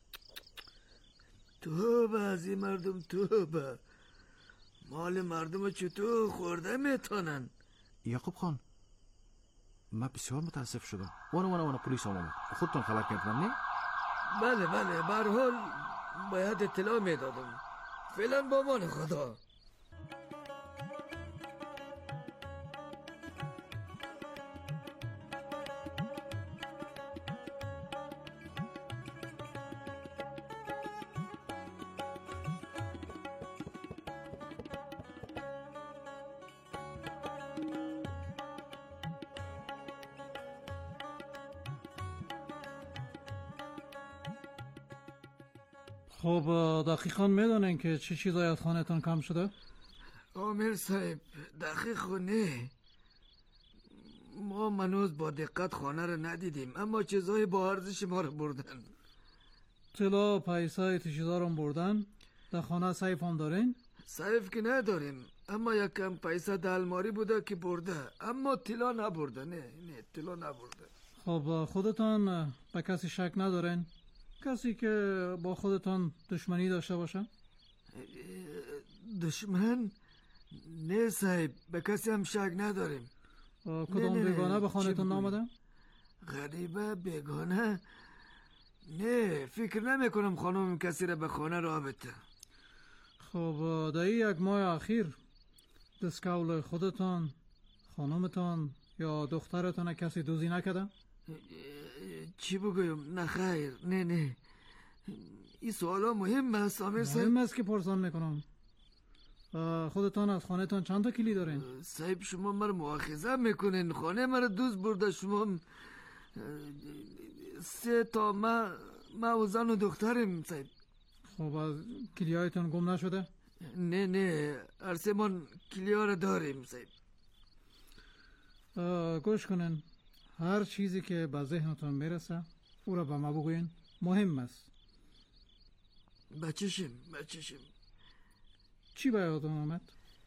توبه از این مردم، توبه. مال مردم چطور خورده میتونن؟ یعقوب خان، من بسیار متاسف شدم. وانا پلیس آمد. خودتون خبر کردن نه؟ بله به هر حال باید اطلاع میدادم. فعلا با امان خدا. خب دقیقاً میدونین که چه چیزایی از خانه‌تان کم شده؟ آمیر صاحب دقیق نه. ما منوز با دقت خانه رو ندیدیم، اما چیزای با ارزش ما رو بردن. طلا، پیسه، چیزا رو بردن؟ در خانه سیف هم دارین؟ سیف که نداریم، اما یک کم پیسه در الماری بوده که برده، اما طلا نبرده. نه طلا نبرده. خب خودتان به کسی شک ندارین؟ کسی که با خودتان دشمنی داشته باشه؟ دشمن؟ نه صاحب، به کسی هم شک نداریم. کدام بیگانه به خانهتان نامده؟ غریبه بیگانه؟ نه فکر نمی کنم خانم کسی را به خانه را بده. خب در یک ماه اخیر دستکول خودتان، خانمتان یا دخترتان کسی دوزی نکده؟ چی بگویم؟ نه خیر، نه این سوالا مهم است آمیر صاحب. مهم است که پرسان میکنم. خودتان از خانهتان چند تا کلید دارین؟ صاحب شما مرا مؤاخذه میکنین، خانه مرا دوست برده. شما 3 تا ما و زن و دخترم صاحب. خب از کلیایتان گم نشده؟ نه هر 3 من کلیا را داریم صاحب. گوش کنین، هر چیزی که به ذهنتان میرسه او را به ما بگوین، مهم است. بچشم. چی به یادم آمد؟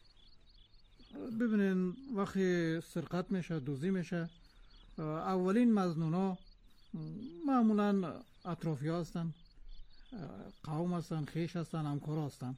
ببینین وقتی سرقت میشه، دوزی میشه، اولین مظنونا معمولا اطرافی هستن، قوم هستن، خیش هستن، همکار هستن.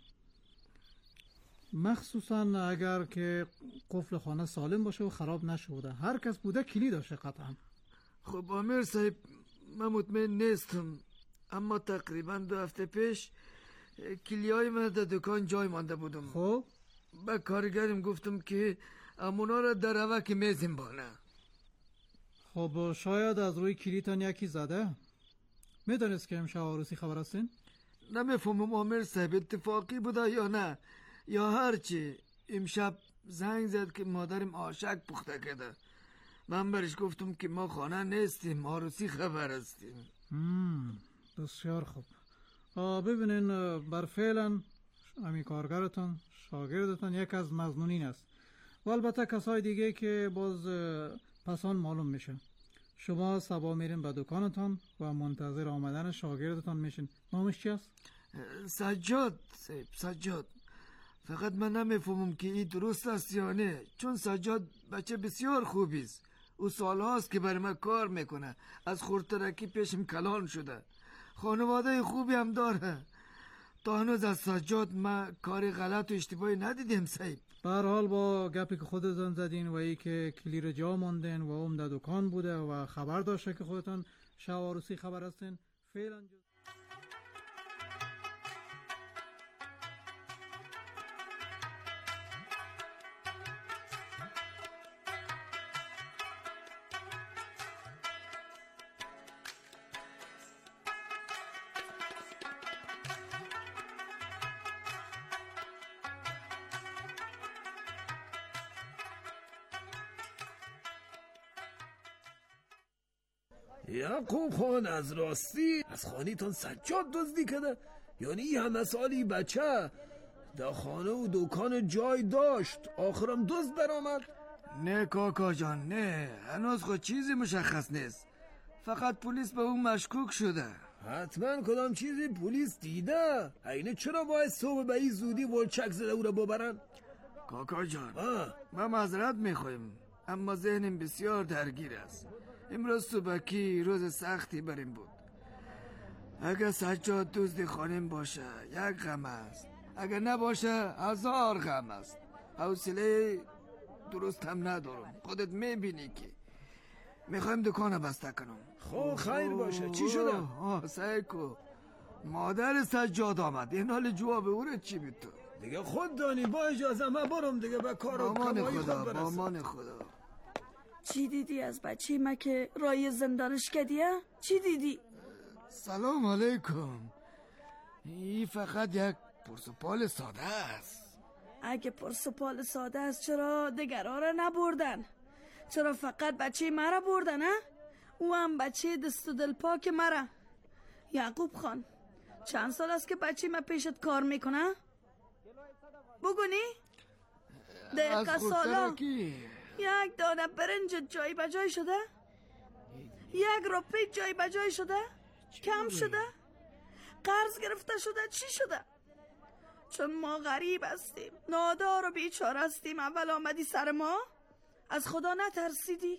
مخصوصا اگر که قفل خانه سالم باشه و خراب نشده. هر کس بوده کلید داشته قطعا. خب آمیر صاحب من مطمئن نیستم، اما تقریبا 2 هفته پیش کلیای من در دکان جای مانده بودم. خب به کارگرم گفتم که امونا را در اوک میزیم بانه. خب شاید از روی کلیدتان یکی زده. میدونست که امشب عروسی خبر هستین؟ نمیفهمم آمیر صاحب اتفاقی بوده یا نه، یا هرچی. امشب زنگ زد که مادرم آشک پخته کرده. من برش گفتم که ما خانه نیستیم، عروسی خبر هستیم. بسیار خوب. ببینین بر فعلا همین کارگرتان، شاگردتان یک از مظنونین است و البته کسای دیگه که باز پسان معلوم میشه. شما صبح میرین به دکانتان و منتظر آمدن شاگردتان میشین. نامش چی است؟ سجاد صاحب، سجاد. فقط من نمیفهمم که این درست است یا نه، چون سجاد بچه بسیار خوبی است. او سالهاست که برای من کار میکنه، از خردترکی پیشم کلان شده، خانواده خوبی هم داره. تا هنوز از سجاد من کار غلط و اشتباهی ندیدیم صاحب. به هر حال با گپی که خودتان زدین و ای که کلیر جا ماندین و اون در دکان بوده و خبر داشته که خودتان شب عروسی خبر هستین، فعلا یعقوب خان از راستی از خانیتان سجاد دزدی کرده؟ یعنی همه سالی بچه در خانه و دکان جای داشت آخرم دزد برآمد؟ نه کاکا جان نه، هنوز خود چیزی مشخص نیست، فقط پلیس به اون مشکوک شده. حتما کدام چیزی پلیس دیده؟ اینه چرا باید صبح به این زودی ولچک زده او را ببرن؟ کاکا جان ما معذرت میخوایم، اما ذهنم بسیار درگیر است. امروز صبحکی روز سختی بریم بود. اگر سجاد دزد خانم باشه یک غم است، اگر نباشه هزار غم است. حوصله درست هم ندارم، خودت میبینی که میخوایم دکان بسته کنم. خب خیر باشه، چی شده؟ سعیکو مادر سجاد آمد، این حال جواب او رو چی بیتو؟ دیگه خود دانی، با اجازه من برم دیگه به کار و کمایی خود برسم. بامان خدا. چی دیدی از بچه ما که رای زندانش کردیه؟ چی دیدی؟ سلام علیکم. این فقط یک پرسپال ساده است. اگه پرسپال ساده است چرا دگرها را نبردن؟ چرا فقط بچه مرا بردن ها؟ او هم بچه دست و دل پاک مرا. یعقوب خان چند سال است که بچه ما پیشت کار میکنه؟ بگونی؟ دقیقه سالا یک دانه برنج جای بجای شده؟ یک روپی جای بجای شده؟ کم شده؟ قرض گرفته شده؟ چی شده؟ چون ما غریب هستیم، نادار و بیچاره هستیم، اول آمدی سر ما؟ از خدا نترسیدی؟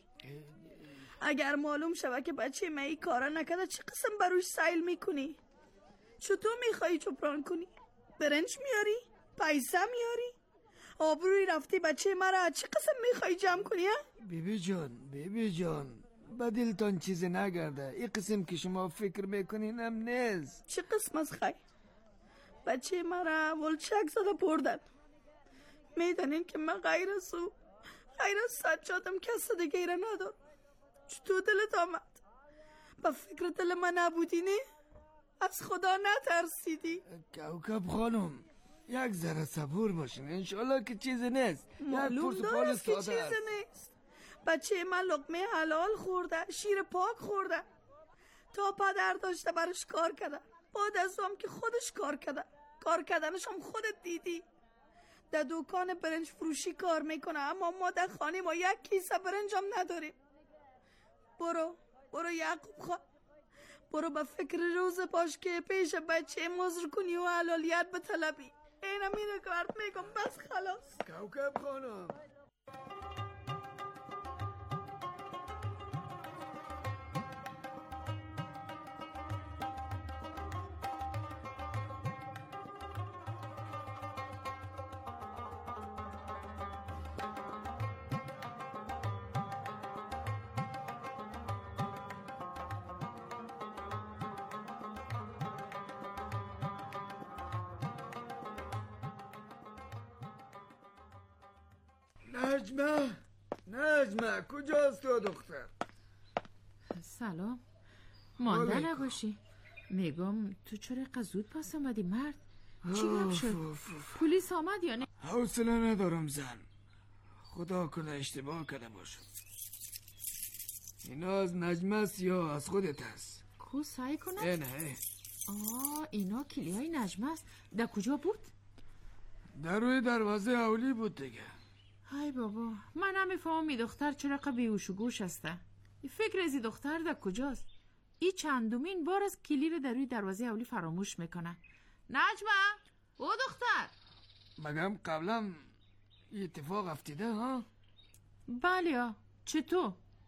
اگر معلوم شود که بچه من این کارا نکرده چه قسم بروش سیل میکنی؟ چطور میخوایی جبران کنی؟ برنج میاری؟ پیسه میاری؟ آبروی رفتی بچه مرا چه قسم میخوایی جمع کنی؟ بیبی جان با دلتان چیزی نگرده، این قسم که شما فکر میکنین هم نیست. چه قسم از خیلی؟ بچه مرا ولچک زده بردن. میدانین که من غیر از او، غیر از سجادم کس دیگه را ندارم. چطور دلت آمد؟ با فکر دل من نبودی نه؟ از خدا نترسیدی؟ کوکب خانم یک ذره صبور باشین، انشالله که چیزی نیست. معلوم دارست که چیزی نیست. بچه من لقمه حلال خورده، شیر پاک خورده، تا پدر داشته برش کار کرده، بعد از هم که خودش کار کرده، کار کردنش هم خودت دیدی. در دکان برنج فروشی کار میکنه، اما ما در خانه ما یک کیسه برنج هم نداریم. برو یعقوب خان، برو به فکر روز باش که پیش بچه مزر کنی و حلالیت به طلبی. اینم اینو کارت میگم، بس خلاص. کوکب خانم نجمه کجاست تو دختر؟ سلام. مانده نباشی. میگم تو چرا قزود پس آمدی مرد؟ چی گپ شد؟ پلیس آمد یا نه؟ حوصله ندارم زن، خدا کنه اشتباه کرده باشم. اینا از نجمه است یا از خودت هست؟ کو سعی کنم؟ نه اینا کلیای نجمه است. در کجا بود؟ در روی دروازه اولی بود دیگه. های بابا، من نمیفهمم این دختر چرا بیهوش و گوش هسته. فکر از این دختر در کجاست؟ این چندمین بار از کلیر در روی دروازه اولی فراموش میکنه. نجمه، او دختر مگم قبلا یه اتفاق افتیده ها؟ بله. چطور؟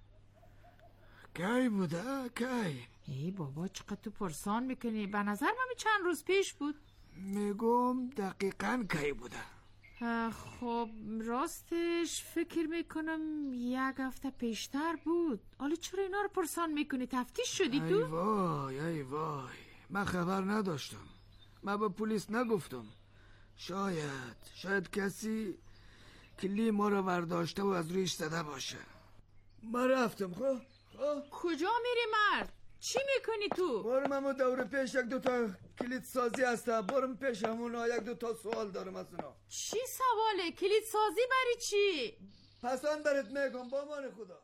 کی بوده؟ کی؟ ای بابا چقدر تو پرسان میکنی؟ به نظر من چند روز پیش بود. میگم دقیقاً کی بوده؟ خب راستش فکر میکنم 1 هفته پیشتر بود. حالا چرا اینا رو پرسان میکنی؟ تفتیش شدی تو؟ ای وای من خبر نداشتم. من به پلیس نگفتم. شاید کسی کلی ما رو برداشته و از رویش زده باشه. من رفتم. خب کجا میری مرد؟ چی میکنی تو؟ برم اما دور پیش 1-2 کلید سازی هسته. برم پیش همونا 1-2 سوال دارم از اونا. چی سواله؟ کلید سازی برای چی؟ پسان برات میگم با من خدا.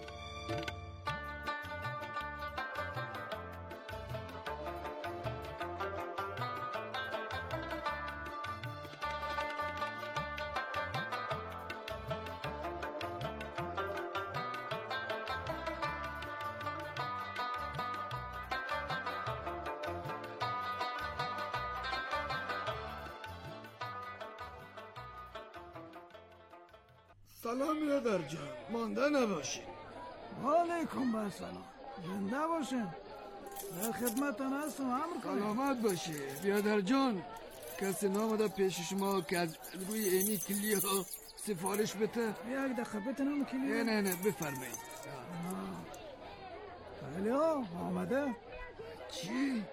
سلام بیادر جان، مانده نباشین. وعلیکم با سلام. زنده باشین. در خدمتتان هستم. امر کنید. سلامت باشی بیادر جان. کسی نامده پیش شما که از روی اینی کلی ها سفارش بده؟ 1 دقیقه بتونم کلی؟ نه بفرمایید. بله آمده. چی؟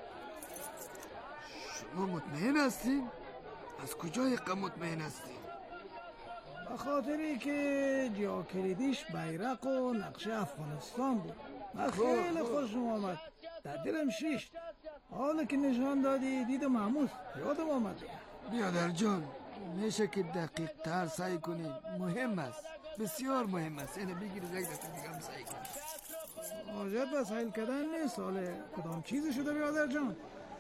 شما مطمئن هستین؟ از کجا یقه مطمئن هستین؟ به خاطری که جا کلیدیش بیرق و نقش افغانستان بود. من خیلی خوشم آمد. در دلم شیشت. حالا که نشان دادی دیدم هموز یادم آمد. بیادر جان میشه که دقیق تر سعی کنی. مهم است، بسیار مهم است. اینه بگیر 1 دفعه دیگه هم سعی کنی. حاجت به سعی کردن نیست. حالا کدام چیزی شده بیادر جان؟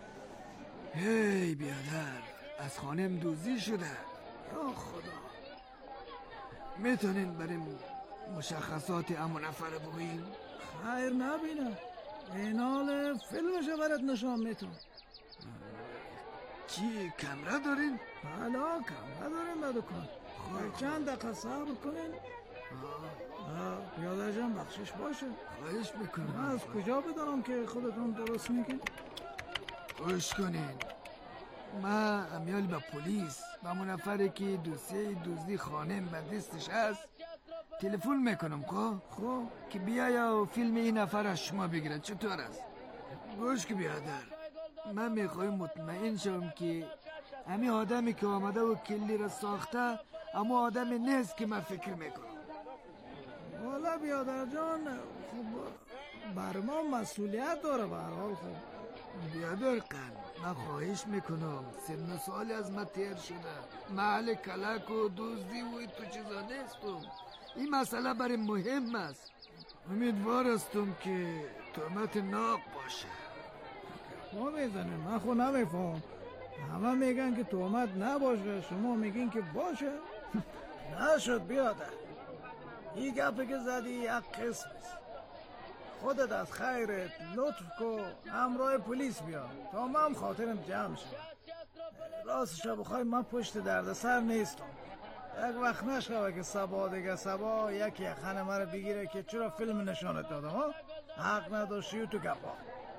هی بیادر، از خانم دزدی شده. یا خدا. میتونین بریم مشخصات همون نفر بگوییم؟ خیر نبینم. این حال فیلمش برات نشان میتون. چی کمره دارین؟ بله کمره داریم به دکان. چند دقیقه صبر کنین. بیادر جان بخشش باشه. خواهش میکنم. از کجا بدانم که خودتون درست میگین؟ گوش کنین. من امیال به پلیس و همون نفری که دوسیه دزدی خانم به دستش هست تلفن میکنم. خب که بیا و فیلم این نفر از شما بگیره. چطور است؟ گوش که بیادر، من میخوایم مطمئن شوم که همین آدمی که آمده و کلی را ساخته اما آدمی نیست که من فکر میکنم. والا بیادر جان خب بر ما مسئولیت داره به هر حال. خب بیادر قن من خواهش میکنم، سن سالی از من تیر شده. محل کلک و دزدی و تو چیزا نیستم. این مسئله برای مهم است. امیدوار هستم که تهمت ناق باشه. ما میزنیم. من خود نمیفهم. همه میگن که تهمت نباشه، شما میگین که باشه. نشد بیادر. این گپی که زدی یک قسم است. خودت از خیرت لطف کن همراه پلیس بیا تا من خاطرم جمع شد. راستش بخوای من پشت دردسر نیستم. یک وقت نشوه که سبا دیگه سبا یکی خانه مرا بگیره که چرا فیلم نشانت دادم ها؟ حق نداشتی تو گپا.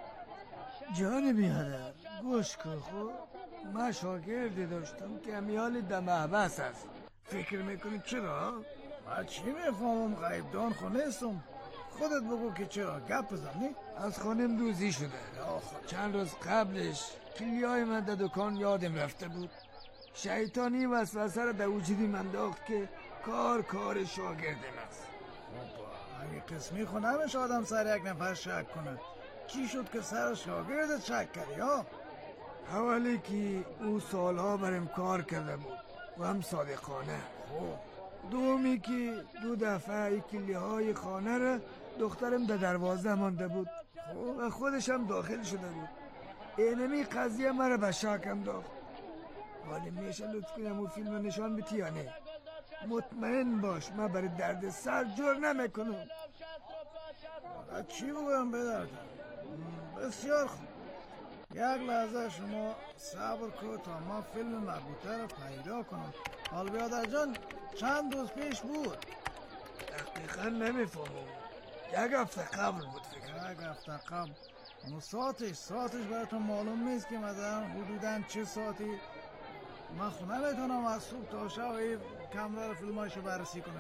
جان بیادر گوش کن. خب من شاگردی داشتم که امیال دمحبس است. فکر میکنی چرا؟ من چی میفهمم؟ غیبدان خو نیستم. خودت بگو که چرا گپ بزنی؟ از خانم دوزی شده. چند روز قبلش کلیای من در دکان یادم رفته بود. شیطانی وسوسه را در وجودی من انداخت که کار شاگردم است. اگه قسمی خو نمیشه آدم سر یک نفر شک کنه. چی شد که سر شاگردت شک کردی ها؟ اولی که او سالها برم کار کرده بود و هم صادقانه. دومی که 2 دفعه کلی های خانه را دخترم در دروازه مانده بود و خودش هم داخل شده بود. اینمی قضیه مرا به شک انداخت. ولی میشه لطف کنم او فیلم نشان بتی یا نه؟ مطمئن باش من برای درد سر جور نمیکنم. چی بگم بدردم؟ بسیار خوب. یک لحظه شما صبر کن تا ما فیلم مربوطه رو پیدا کنم. حال بیادر جان چند روز پیش بود؟ دقیقا نمیفهمم. یک هفته قبل بود فکر. یک هفته قبل. ساعتش براتون معلوم نیست که مثلا حدوداً چه ساعتی؟ من خونه نمیتونم از صبح تا شب کامره رو فیلماشو بررسی کنم.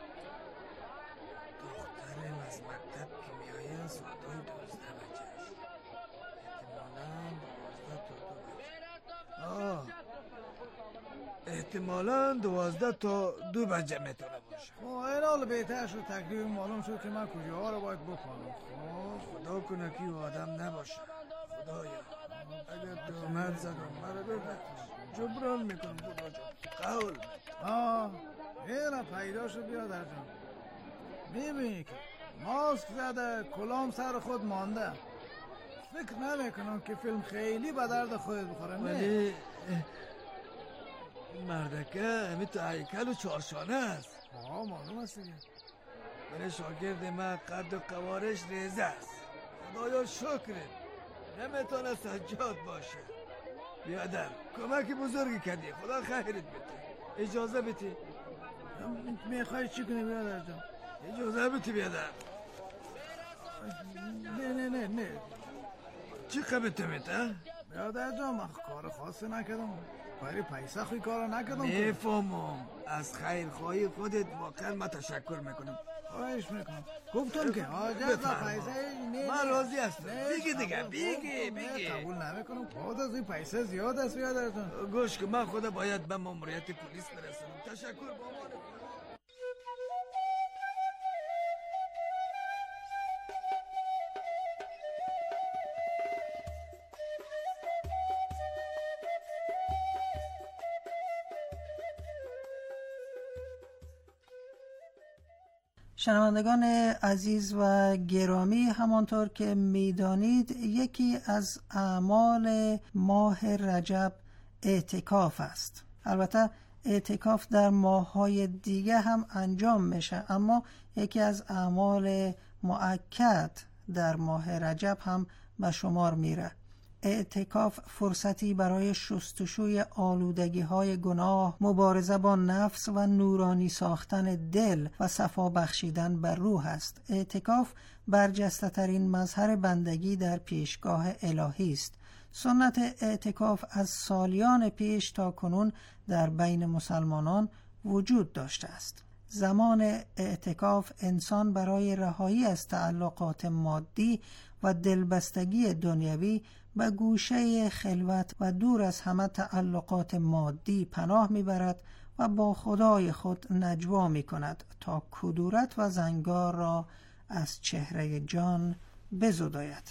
دخترم از مکتب که میایه ساعتهای 12 بجهش، احتمالاً 12 تا 2 بجه میتونه باشه. خب این حال بهتر شد، تکلیف معلوم شد که من کجاها رو باید بکنم. خدا کنه که آدم نباشه. خدایا اگر تهمت زدم مرا ببخش، جبران میکنم خدا جان. قول اینه پیدا شد بیادر جان. میبینی که ماسک زده، کلام سر خود مانده. فکر نمیکنم که فیلم خیلی به درد خودت بخوره. ولی مردکه همین تو هیکل و چارشانه است. معلوم است دیگه. برای شاگرد من قد و قوارش ریزه است. خدایا شکرت نمیتونه سجاد باشه. بیادر کمک بزرگی کردی، خدا خیرت بده. اجازه بتی. میخوای چی کنی بیادر جان؟ اجازه بتی بیادر. نه چی قبط میته؟ بیادر جان من کار خاصی نکردم، برای پیسه خوی کار نکردم. میفهمم، از خیرخواهی خودت واقعا من تشکر میکنم. خواهش میکنم. گفتم که حاجت و پیسه من راضی هستم. بگی دیگه بگی. قبول نمیکنم. خود از این پیسه زیاد است بیادر جان. گوش که من خدا باید به ماموریت پلیس برسونم. تشکر با شنوندگان عزیز و گرامی، همانطور که میدانید یکی از اعمال ماه رجب اعتکاف است. البته اعتکاف در ماه‌های دیگه هم انجام میشه، اما یکی از اعمال مؤکد در ماه رجب هم به شمار میره. اعتکاف فرصتی برای شستشوی آلودگی‌های گناه، مبارزه با نفس و نورانی ساختن دل و صفا بخشیدن بر روح است. اعتکاف برجسته ترین مظهر بندگی در پیشگاه الهی است. سنت اعتکاف از سالیان پیش تا کنون در بین مسلمانان وجود داشته است. زمان اعتکاف انسان برای رهایی از تعلقات مادی و دلبستگی دنیوی به گوشه خلوت و دور از همه تعلقات مادی پناه میبرد و با خدای خود نجوا می کند تا کدورت و زنگار را از چهره جان بزداید.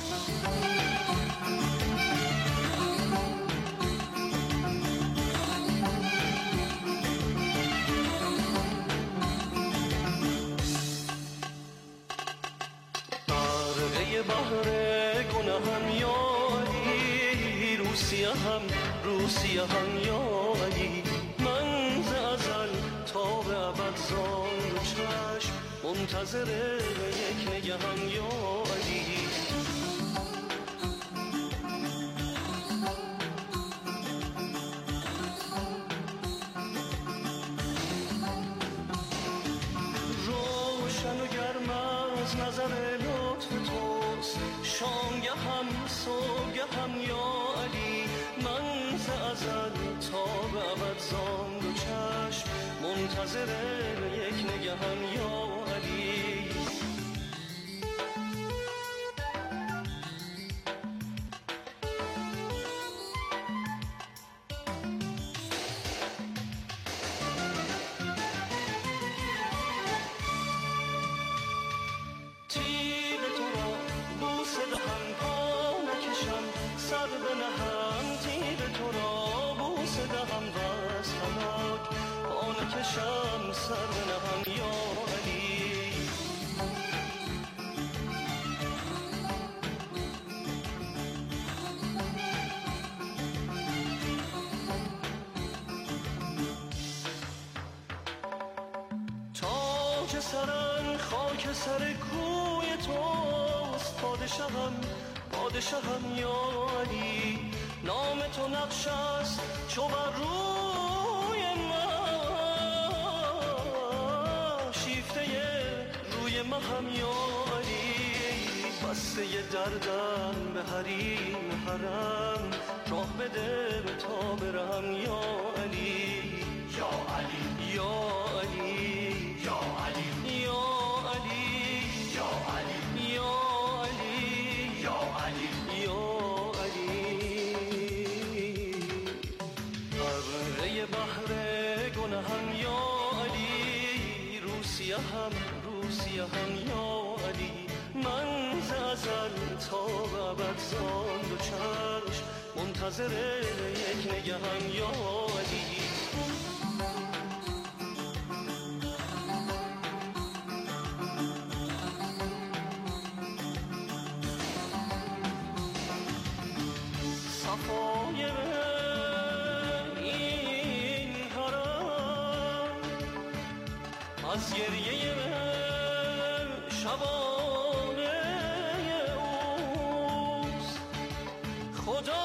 روسیه هم یا علی، من ز ازل تا به ابد زان و چشم منتظر یک نگهم یا علی. روشن و گرم از نظر لطف توست، شامگه هم صبحگه هم یا علی، من ز ازل تا به ابد زان دو چشم منتظر یک نگهم یا علی. تیغ تو را بوسه دهم پا نکشم، سر بنهم تیغ تو را بوسه دهم و از هلاک پا نکشم، سر بنهم یا علی. تاج سرم خاک سر کوی توست، پادشاهم با پادشاهم یا علی، نام تو نقش است چو بر روی من، شیفته روی مهم یا علی، بسته دردم به حریم حرم، راه بده تا برم یا علی، یا علی، یا علی، یا علی، یا علی، یا علی، یا علی، یا علی، یا علی. غرقه بحر گناهم یا علی، روسیه هم یا علی، من ز ازل تا ابد زان دو چشم منتظر یک نگهم یا علی. صفای این حرم از گریه شبانه اوست، خدا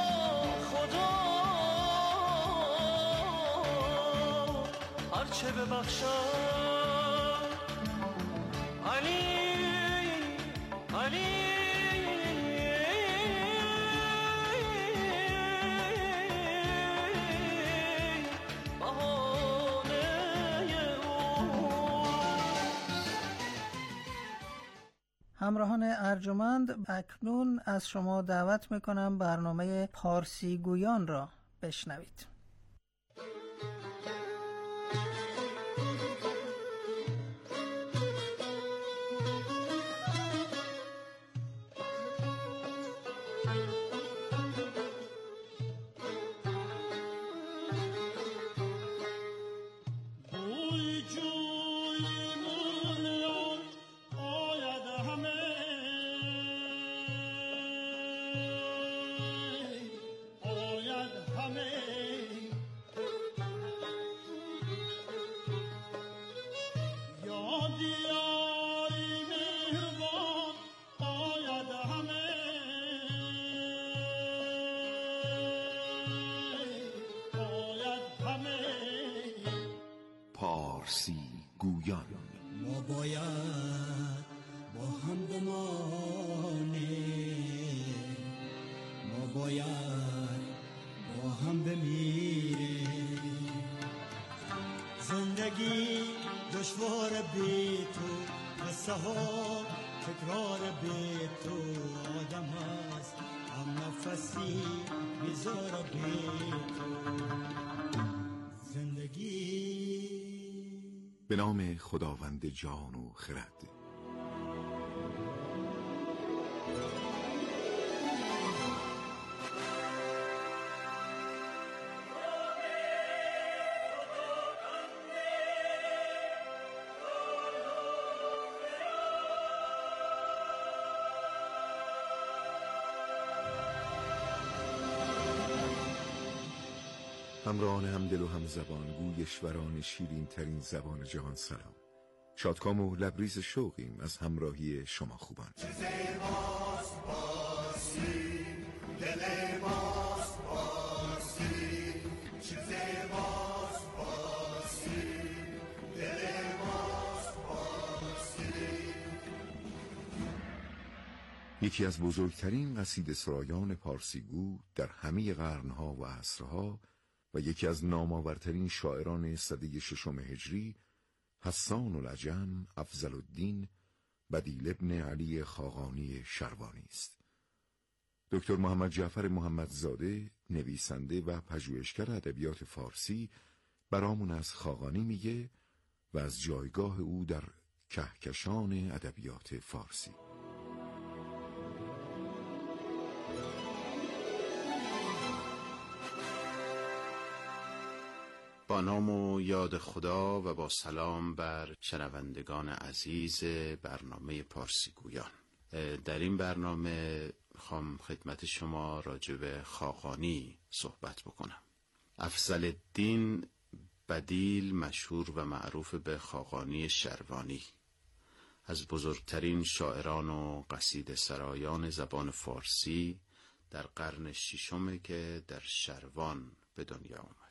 هرچه ببخشد علی، علی، همراهان ارجمند، اکنون از شما دعوت میکنم برنامه پارسی گویان را بشنوید. پارسی گویان. ما باید با هم بمانیم، ما باید با هم بمیریم. زندگی دشوار بی تو، قصه ها تکرار بی تو، آدم هست هم نفسی بیزار بی تو. زندگی به نام خداوند جان و خرد. همراهان همدل و همزبان، گویشوران شیرین ترین زبان جهان، سلام. شادکام و لبریز شوقیم از همراهی شما خوبان. چه زیباست پارسی، دل ماست پارسی، چه زیباست پارسی، دل ماست پارسی. یکی از بزرگترین قصیده سرایان پارسیگو در همه قرنها و عصرها و یکی از نامآورترین شاعران سده 6 هجری، حسان العجم افضل الدین بدیل ابن علی خاقانی شروانی است. دکتر محمد جعفر محمدزاده، نویسنده و پژوهشگر ادبیات فارسی، برامون از خاقانی میگه و از جایگاه او در کهکشان ادبیات فارسی. با نام و یاد خدا و با سلام بر شنوندگان عزیز برنامه پارسی گویان. در این برنامه میخوام خدمت شما راجع به خاقانی صحبت بکنم. افضل الدین بدیل، مشهور و معروف به خاقانی شروانی، از بزرگترین شاعران و قصیده سرایان زبان فارسی در قرن ششم که در شروان به دنیا آمد.